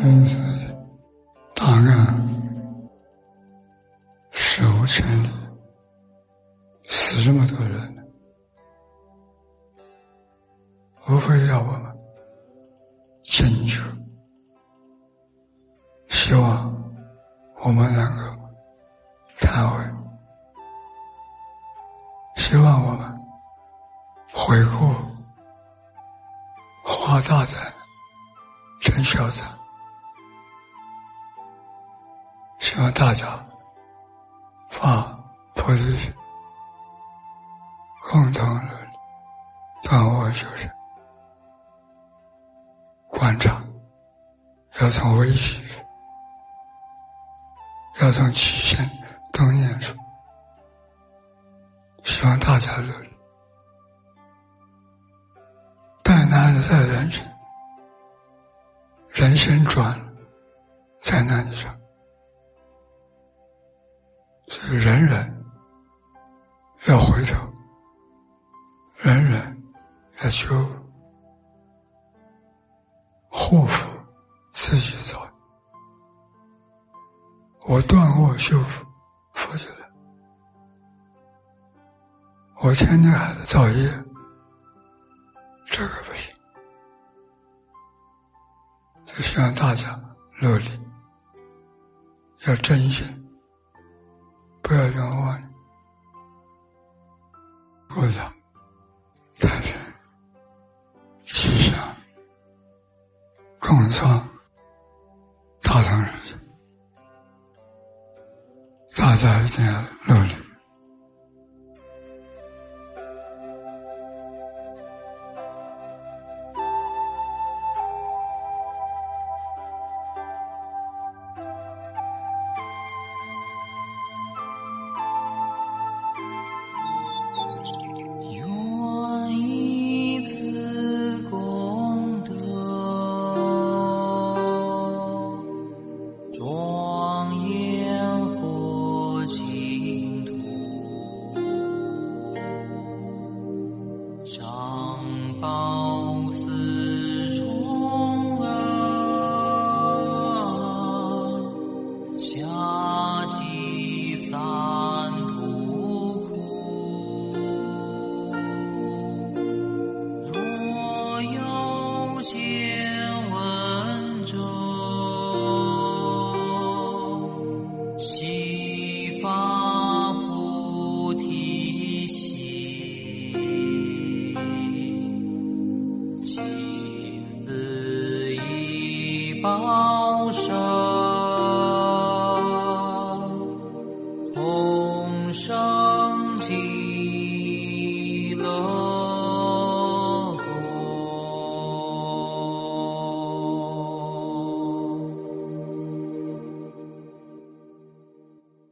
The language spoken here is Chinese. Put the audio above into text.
真是大案史无前例，死这么多人，无非要我们坚决，希望我们能够忏悔，希望我们悔过，化大灾成小灾，希望大家发菩提心，共同努力，断恶修善。观察要从微细，要从起心动念处，希望大家努力。再难的在人生，人生转了，再难的上，所以人人要回头，人人要修护福自己的造业。我断恶修福，佛就来；我天天还在造业，这个不行。就希望大家努力，要真心，不要用妄念。国家太平吉祥，共创大同世界，大家一定要努力。 上报四重恩，下济三途苦。若有见闻者，悉发菩提心，亲自以报身。